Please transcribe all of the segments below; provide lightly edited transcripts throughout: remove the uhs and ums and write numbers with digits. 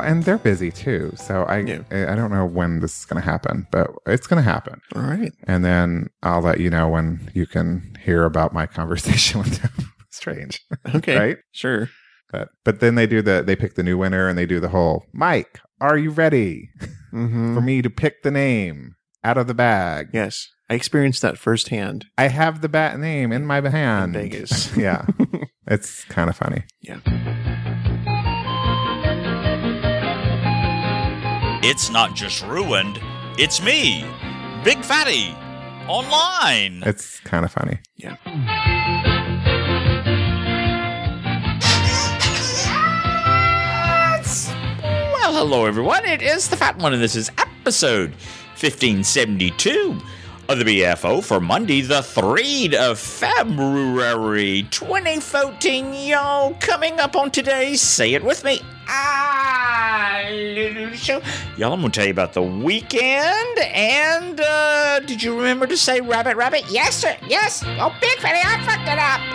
and they're busy too. So I don't know when this is going to happen, but it's going to happen. All right. And then I'll let you know when you can hear about my conversation with them. Strange. Okay. Right? Sure. But then they pick the new winner and they do the whole, Mike, are you ready for me to pick the name out of the bag? Yes. I experienced that firsthand. I have the bat name in my hand. In Vegas. Yeah. It's kind of funny. Yeah. It's not just ruined, it's me, Big Fatty, online. It's kind of funny. Yeah. Well, hello everyone, it is the Fat One, and this is episode 1572 of the BFO for Monday, the 3rd of February, 2014. Y'all, coming up on today's Say It With Me, little show. Y'all, I'm going to tell you about the weekend, and did you remember to say rabbit, rabbit? Yes, sir, yes. Oh, Big Fatty, I fucked it up.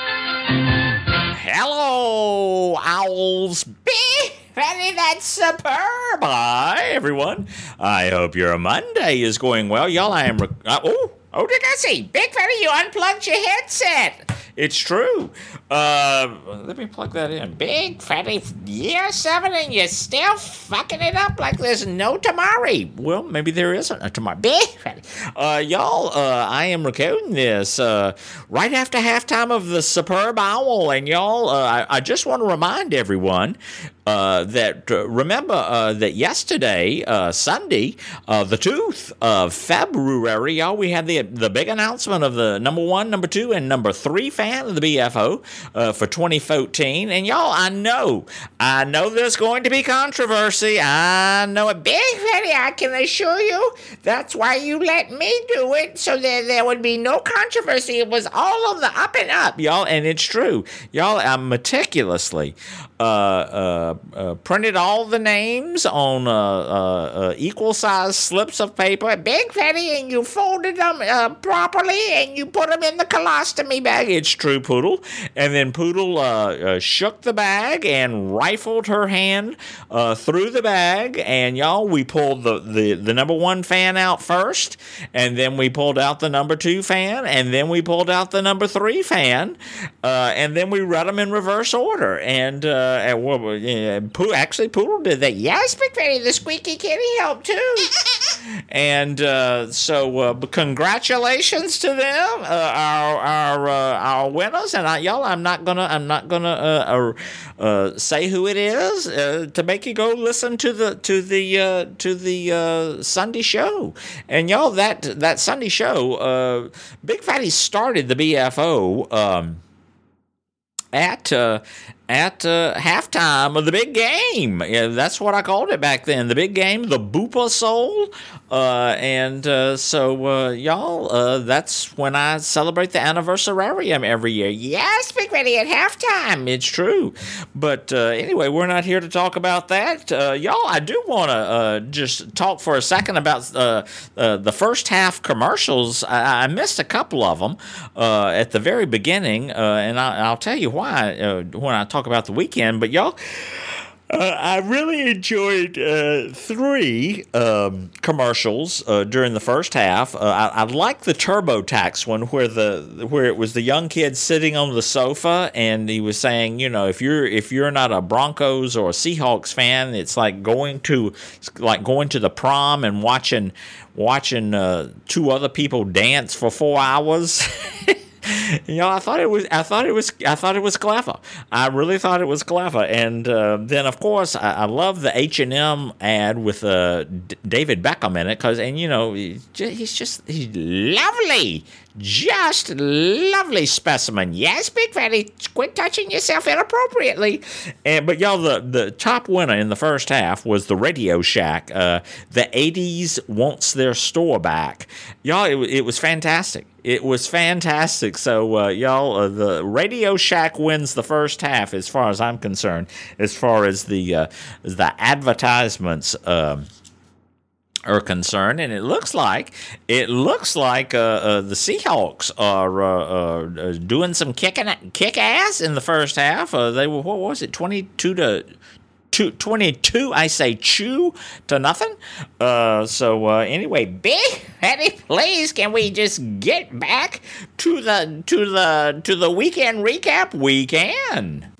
Hello, owls. Big Fatty, that's superb. Hi, everyone. I hope your Monday is going well. Y'all, I am... did I see? Big Fatty, you unplugged your headset. It's true. Let me plug that in. Big Fatty, year 7, and you're still fucking it up like there's no tomorrow. Well, maybe there isn't a tomorrow. Big Fatty. Y'all, I am recording this right after halftime of the Superb Owl, and y'all, I just want to remind everyone that remember that yesterday, Sunday, the 2th of February, y'all, we had the big announcement of the number 1, number 2, and number 3 fan of the BFO for 2014. And y'all, I know there's going to be controversy. I know it. Big Fatty, I can assure you, that's why you let me do it, so that there would be no controversy. It was all on the up and up, y'all, and it's true. Y'all, I meticulously printed all the names on equal size slips of paper, Big Fatty, and you folded them properly, and you put them in the colostomy bag. It's true, Poodle. And then Poodle shook the bag and rifled her hand through the bag, and y'all, we pulled the number 1 fan out first, and then we pulled out the number 2 fan, and then we pulled out the number 3 fan, and then we read them in reverse order. And Poodle did that. Yes, Big Fatty, the squeaky kitty helped too. And so congratulations to them, our winners. And y'all, I'm not gonna say who it is to make you go listen to the Sunday show. And y'all, that Sunday show, Big Fatty started the BFO at halftime of the big game. Yeah, that's what I called it back then. The big game, the Boopa Soul. So y'all, that's when I celebrate the anniversarium every year. Yes, Big Fatty, at halftime. It's true. But anyway, we're not here to talk about that. Y'all, I do want to just talk for a second about the first half commercials. I missed a couple of them at the very beginning, and I'll tell you why when I talk about the weekend. But y'all, I really enjoyed 3 commercials during the first half. I like the TurboTax one where it was the young kid sitting on the sofa, and he was saying, you know, if you're not a Broncos or a Seahawks fan, it's like going to the prom and watching 2 other people dance for 4 hours. You know, I thought it was clever. I really thought it was clever. And then, of course, I love the H&M ad with David Beckham in it, and you know, he's lovely. Just lovely specimen. Yes, Big Fatty, quit touching yourself inappropriately. But y'all, the top winner in the first half was the Radio Shack. The 80s wants their store back. Y'all, it was fantastic. It was fantastic. So, y'all, the Radio Shack wins the first half as far as I'm concerned, as far as the advertisements are concerned, and it looks like the Seahawks are doing some kick ass in the first half. They were, what was it, 22-2 22, I say chew to nothing. Anyway, Big Fatty, please, can we just get back to the weekend recap? We can.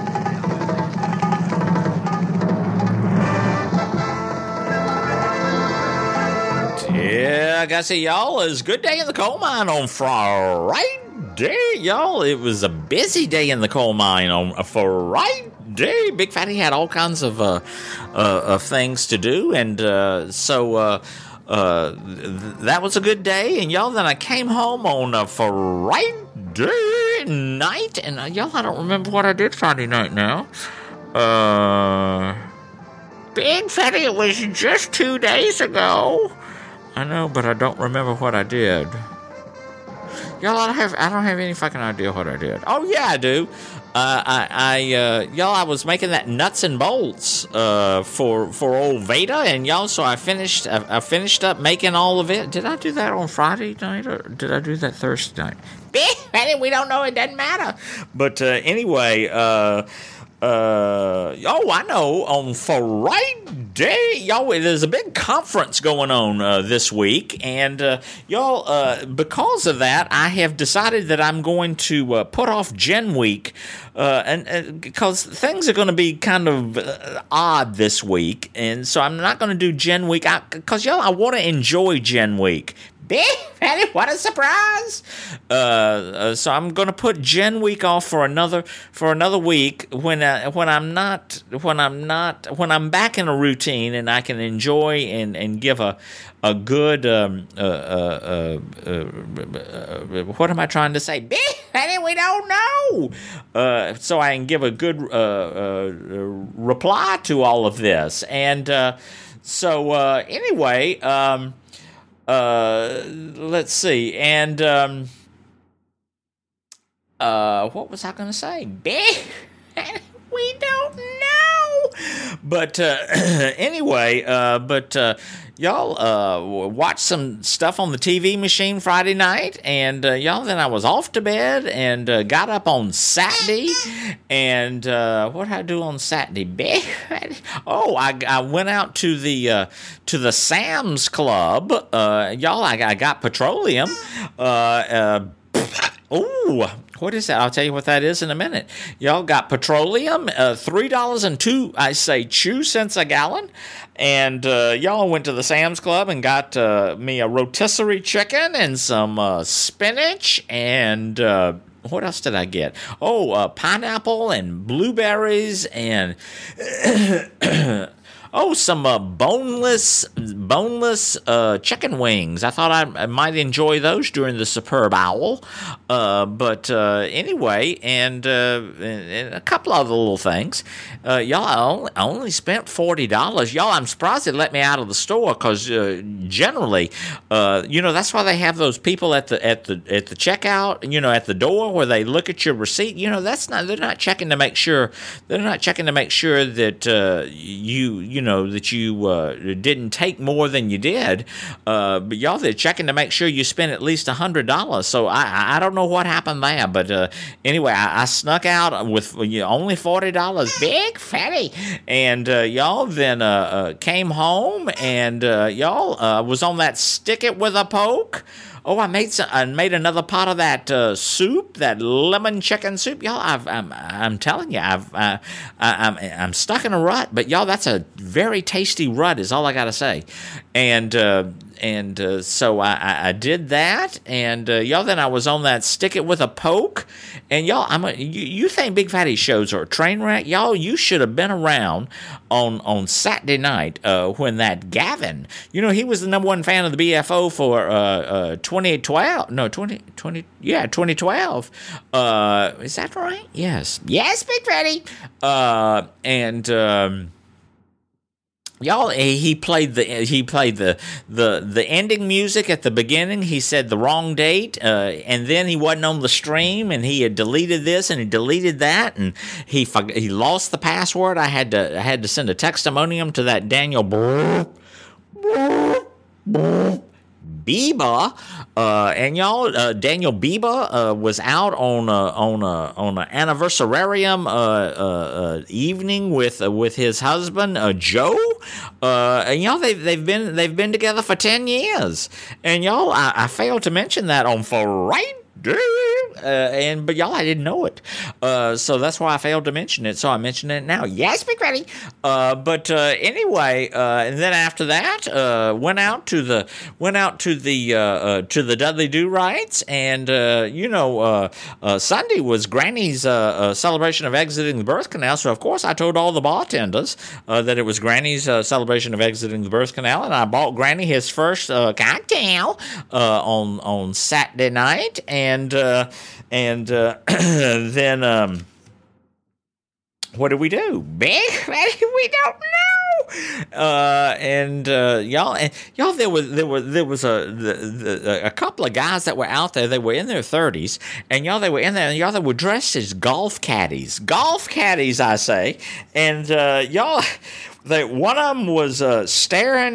Yeah, I gotta say, y'all, it was a good day in the coal mine on Friday, y'all. It was a busy day in the coal mine on Friday. Big Fatty had all kinds of things to do, and that was a good day. And y'all, then I came home on a Friday night, and y'all, I don't remember what I did Friday night now. Big Fatty, it was just 2 days ago. I know, but I don't remember what I did. Y'all, I don't have any fucking idea what I did. Oh yeah, I do. I was making that nuts and bolts for old Veda, and y'all, so I finished up making all of it. Did I do that on Friday night, or did I do that Thursday night? We don't know. It doesn't matter. But anyway, I know. On Friday, y'all, there's a big conference going on this week, and because of that, I have decided that I'm going to put off Gen Week, and because things are going to be kind of odd this week, and so I'm not going to do Gen Week, because I want to enjoy Gen Week. Fatty, what a surprise! So I'm going to put Gen Week off for another week when I'm back in a routine and I can enjoy and give a good what am I trying to say? Fatty, we don't know. So I can give a good reply to all of this, and anyway. Let's see, and what was I going to say? We don't know. But anyway, y'all watched some stuff on the TV machine Friday night, and y'all, then I was off to bed and got up on Saturday. And what did I do on Saturday? Oh, I went out to the Sam's Club. Y'all, I got petroleum. What is that? I'll tell you what that is in a minute. Y'all got petroleum, $3.02 a gallon. And y'all went to the Sam's Club and got me a rotisserie chicken and some spinach and what else did I get? Oh, pineapple and blueberries and some boneless chicken wings. I thought I might enjoy those during the Superb Owl. Anyway, and a couple other little things. Y'all, I only spent $40. Y'all, I'm surprised they let me out of the store because generally, that's why they have those people at the checkout, at the door where they look at your receipt. They're not checking to make sure. They're not checking to make sure that you didn't take more than you did. But y'all, they're checking to make sure you spend at least $100. So I don't know what happened there. But anyway, I snuck out with only $40. Big Fatty. And y'all then came home and y'all was on that stick it with a poke. Oh, I made another pot of that soup, that lemon chicken soup, y'all. I'm telling you, I'm stuck in a rut, but y'all, that's a very tasty rut, is all I gotta say. And so I did that, and y'all, then I was on that stick it with a poke, and y'all, you think Big Fatty shows are a train wreck? Y'all, you should have been around on Saturday night when that Gavin, he was the number one fan of the BFO for 2012. No, 2020. Yeah, 2012. Is that right? Yes, Big Fatty. Y'all, he played the ending music at the beginning. He said the wrong date, and then he wasn't on the stream, and he had deleted this and he deleted that, and he lost the password. I had to send a testimonium to that Daniel Biba, and y'all, Daniel Biba was out on an anniversarium evening with his husband Joe, and y'all they've been together for 10 years, and y'all I failed to mention that on Friday. But y'all, I didn't know it, so that's why I failed to mention it. So I mentioned it now. Yes, Big Fatty. But anyway, and then after that, went out to the Dudley Do Rights, and Sunday was Granny's celebration of exiting the birth canal. So of course I told all the bartenders that it was Granny's celebration of exiting the birth canal, and I bought Granny his first cocktail on Saturday night, and then what did we do? Big Fatty, we don't know. Y'all, there was a couple of guys that were out there. They were in their 30s, and y'all, they were in there, and y'all, they were dressed as golf caddies, I say, and y'all, one of them was staring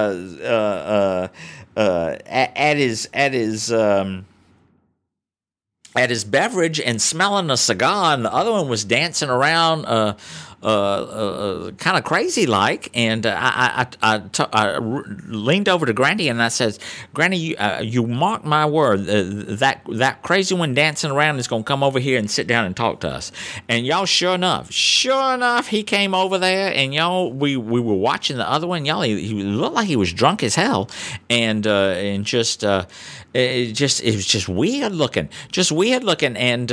at his beverage and smelling a cigar, and the other one was dancing around kind of crazy like, and I leaned over to Granny and I says, Granny, you mark my word, that crazy one dancing around is going to come over here and sit down and talk to us. And y'all, sure enough, he came over there, and y'all, we were watching the other one. Y'all, he looked like he was drunk as hell, and just it was just weird looking, and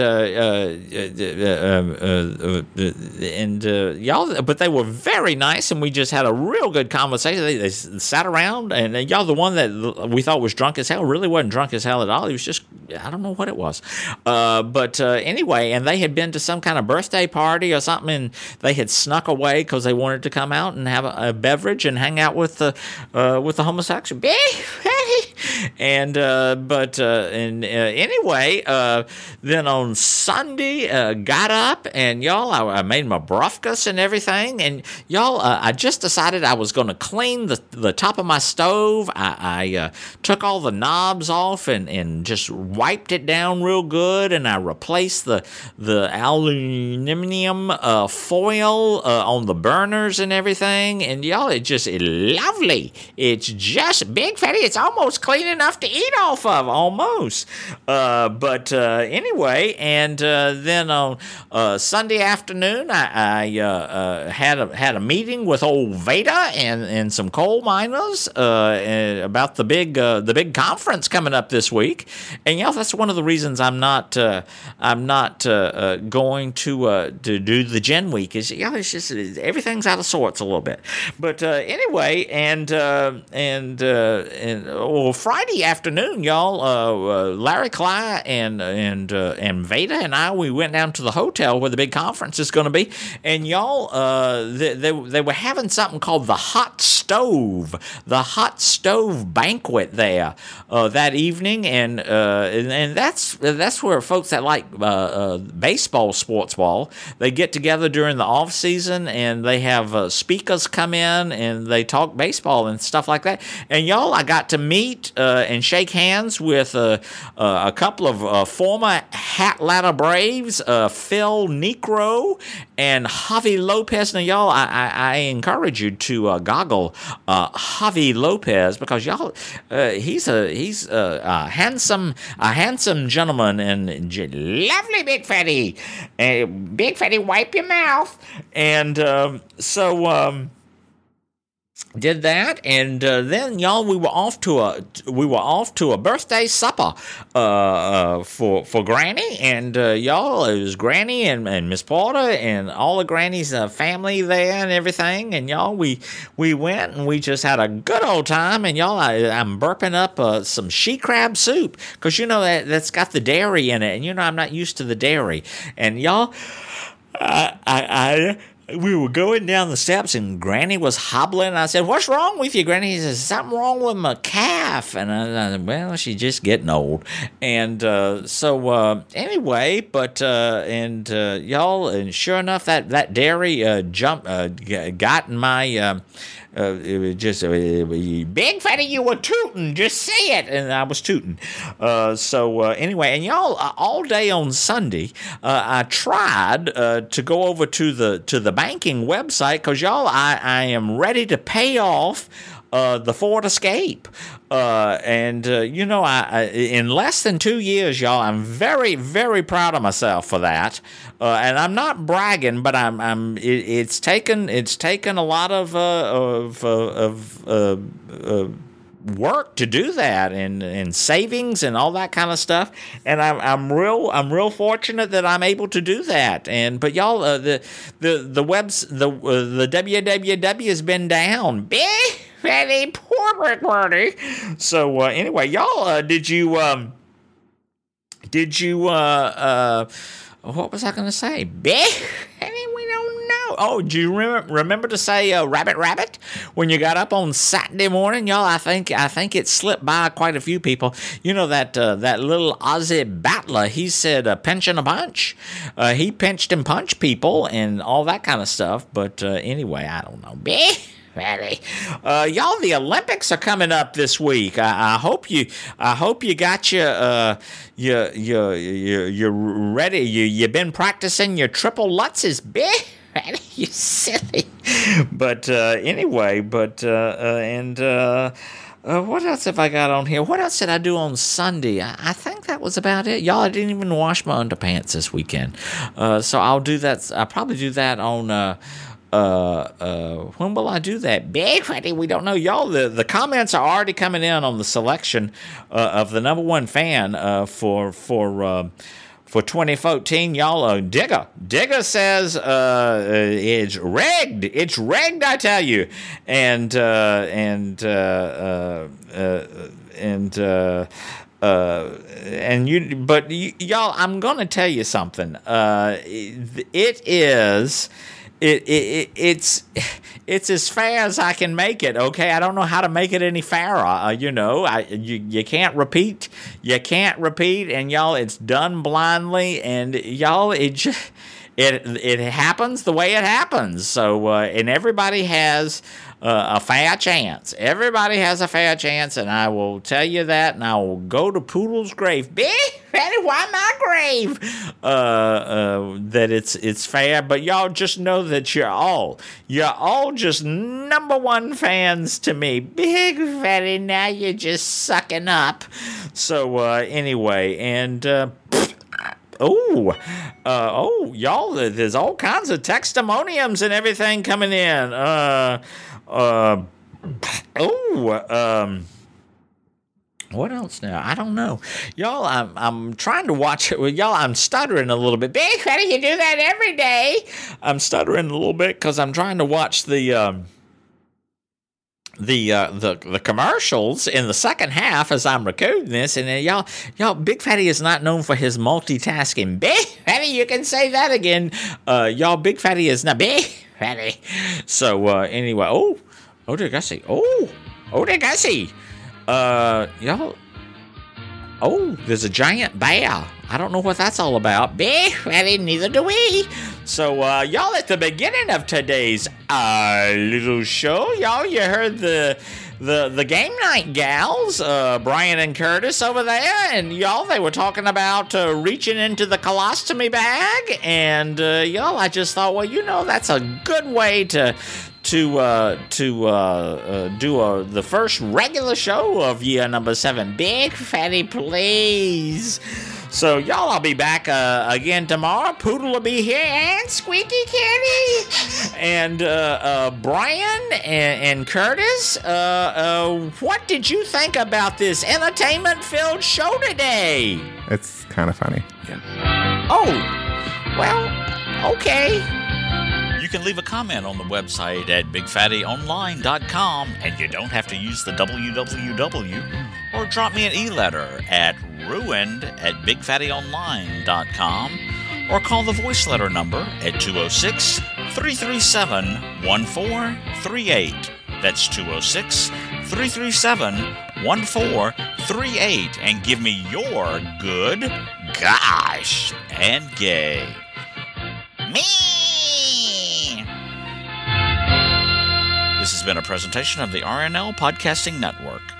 y'all, but they were very nice, and we just had a real good conversation. They sat around, and y'all, the one that we thought was drunk as hell really wasn't drunk as hell at all. He was just, I don't know what it was, but anyway, and they had been to some kind of birthday party or something, and they had snuck away because they wanted to come out and have a beverage and hang out with the homosexual. And anyway, then on Sunday, got up, and y'all, I made my brufkas and everything, and y'all, I just decided I was going to clean the top of my stove. I took all the knobs off and just wiped it down real good, and I replaced the aluminum foil on the burners and everything, and y'all, it's lovely. It's just Big Fatty. It's almost clean enough to eat off of, almost. But anyway, and then on Sunday afternoon, I had a meeting with old Veda and some coal miners about the big conference coming up this week. And that's one of the reasons I'm not going to do the Gen Week. Is it's just everything's out of sorts a little bit. But anyway, and Friday afternoon, y'all, Larry Cly and Veda and I, we went down to the hotel where the big conference is going to be, and y'all, they were having something called the Hot Stove banquet there that evening, and that's where folks that like baseball, sports ball, they get together during the off season, and they have speakers come in and they talk baseball and stuff like that. And y'all, I got to meet and shake hands with a couple of former Hat Ladder Braves, Phil Necro and Javi Lopez. Now, y'all, I encourage you to goggle Javi Lopez, because y'all, he's a handsome gentleman and lovely. Big Fatty, Big Fatty, wipe your mouth. And so did that, and then y'all, we were off to a birthday supper for Granny, and y'all, it was Granny and Miss Porter and all of Granny's family there and everything, and y'all, we went and we just had a good old time, and y'all, I'm burping up some she crab soup, because that's got the dairy in it, and I'm not used to the dairy, and y'all, we were going down the steps, and Granny was hobbling. I said, "What's wrong with you, Granny?" He says, "Something wrong with my calf." laugh. And I said, well, she's just getting old. And anyway, but y'all, and sure enough, that dairy got in my. It was just Big Fatty, you were tooting. Just say it, and I was tooting. Anyway, and y'all, all day on Sunday, I tried to go over to the banking website because y'all, I am ready to pay off the Ford Escape. I in less than 2 years, y'all, I'm very, very proud of myself for that. And I'm not bragging, but it's taken a lot of work to do that, and savings and all that kind of stuff. And I'm real fortunate that I'm able to do that. But y'all, the www has been down. Very poor Birdie. So anyway, y'all, did you what was I going to say? We don't know. Oh, do you remember to say rabbit when you got up on Saturday morning, y'all? I think it slipped by quite a few people. You know that little Aussie battler. He said pinch and a punch. He pinched and punched people and all that kind of stuff. But anyway, I don't know. Ready. Y'all, the Olympics are coming up this week. I hope you got you're ready. You've been practicing your triple lutzes, you silly. But anyway, what else have I got on here? What else did I do on Sunday? I think that was about it. Y'all, I didn't even wash my underpants this weekend. So I'll do that. I'll probably do that on when will I do that? Big Fatty, we don't know. Y'all, the comments are already coming in on the selection of the number one fan for 2014. Y'all, Digger says it's rigged. It's rigged, I tell you. Y'all, I'm gonna tell you something. It's as fair as I can make it. Okay, I don't know how to make it any fairer. You can't repeat. You can't repeat, and y'all, it's done blindly, and y'all, it happens the way it happens. So, and everybody has a fair chance. Everybody has a fair chance, and I will tell you that, and I will go to Poodle's grave. Why my grave? That it's fair, but y'all just know that you're all just number one fans to me. Big Fatty, now you're just sucking up. So anyway, and y'all, there's all kinds of testimoniums and everything coming in. What else now? I don't know. Y'all, I'm trying to watch it. Well, y'all, I'm stuttering a little bit. Big Fatty, you do that every day. I'm stuttering a little bit because I'm trying to watch the commercials in the second half as I'm recording this, and y'all, Big Fatty is not known for his multitasking. Big Fatty, you can say that again. Y'all, Big Fatty is not Big Fatty. So anyway, oh, did I see? Oh, did I see? Y'all. Oh, there's a giant bear. I don't know what that's all about. Big Fatty, neither do we. So, y'all, at the beginning of today's little show, y'all, you heard the game night gals, Brian and Curtis over there, and y'all, they were talking about reaching into the colostomy bag, and y'all, I just thought, well, that's a good way to do the first regular show of year number 7. Big Fatty, please. So, y'all, I'll be back again tomorrow. Poodle will be here, and Squeaky Kitty, and Brian and Curtis. What did you think about this entertainment-filled show today? It's kind of funny. Yeah. Oh, well, okay. You can leave a comment on the website at bigfattyonline.com, and you don't have to use the www, or drop me an e-letter at ruined@bigfattyonline.com, or call the voice letter number at 206-337-1438. That's 206 337-1438 and give me your good, gosh, and gay. Me! This has been a presentation of the RNL Podcasting Network.